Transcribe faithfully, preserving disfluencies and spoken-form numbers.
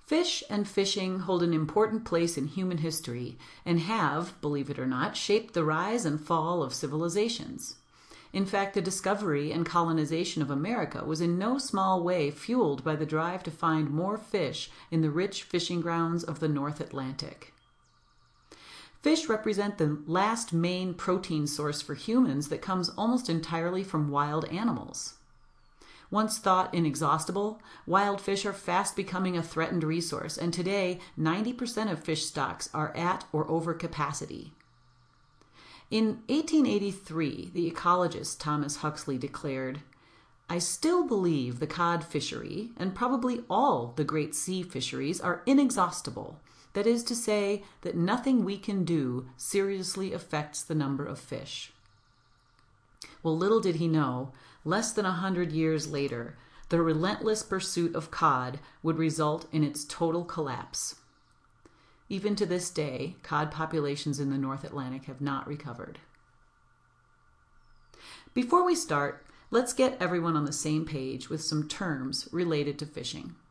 Fish and fishing hold an important place in human history and have, believe it or not, shaped the rise and fall of civilizations. In fact, the discovery and colonization of America was in no small way fueled by the drive to find more fish in the rich fishing grounds of the North Atlantic. Fish represent the last main protein source for humans that comes almost entirely from wild animals. Once thought inexhaustible, wild fish are fast becoming a threatened resource, and today ninety percent of fish stocks are at or over capacity. In eighteen eighty-three, the ecologist Thomas Huxley declared, "I still believe the cod fishery, and probably all the great sea fisheries, are inexhaustible. That is to say, that nothing we can do seriously affects the number of fish." Well, little did he know, less than a hundred years later, the relentless pursuit of cod would result in its total collapse. Even to this day, cod populations in the North Atlantic have not recovered. Before we start, let's get everyone on the same page with some terms related to fishing.